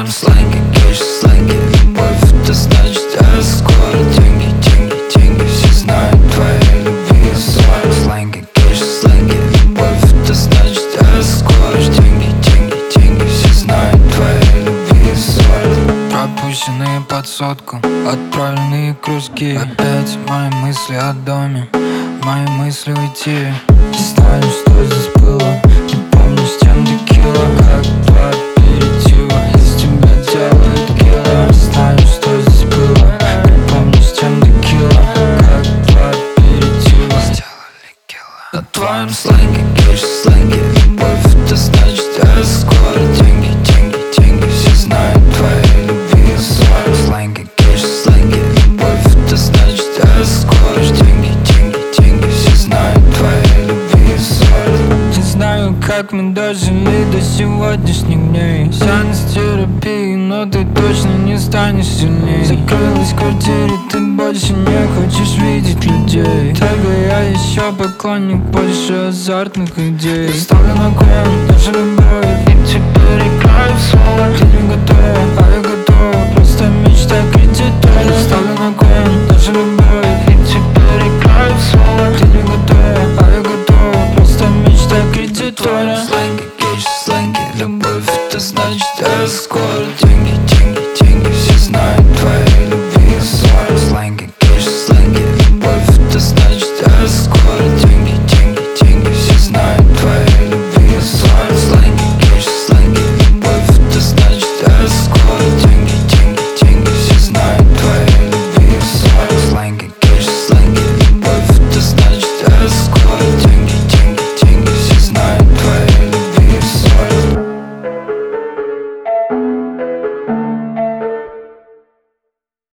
твоем сленге, кэш сленге. Любовь, это значит эскорт. Деньги, деньги, деньги, все знают твоей любви. В своем сленге, кэш сленге. Любовь, это значит эскорт. Деньги, деньги, деньги, все знают твоей любви. В своем пропущенные под сотку, отправленные кружки. Опять мои мысли о доме, мои мысли уйти. Не знаю, что здесь было, не помню, с чем текила. Как два аперитива, из тебя делают кило. Не знаю, что здесь было, не помню, с чем текила. Как два аперитива, сделали кило. На твоем сленге, кэш сленге. Любовь, это значит эскорт. Деньги, деньги, деньги, все знают твоей любви. В своем сленге, кэш сленге. Любовь, это значит эскорт. Деньги, деньги, деньги, все знают твоей любви. В своем. Не знаю, как мы дожили до сегодняшних дней. Сеанс терапии, но ты точно не станешь сильней. Закрылась в квартире, ты больше не хочешь видеть людей. Только я еще поклонник больше азартных идей. Я ставлю на кон нашу любовь, и теперь играю в свой. Ты не готова, а я готова, просто мечта кредитора. Я ставлю на кон нашу любовь, и теперь играю в свой. Ты не готова, а я готова, просто мечта кредитора. Сленги, кэш, сленги. Любовь, это значит эскорт. Деньги, деньги, деньги, все знают твоей любви. В своем сленге, кэш, сленги. Любовь, это значит эскорт. Деньги,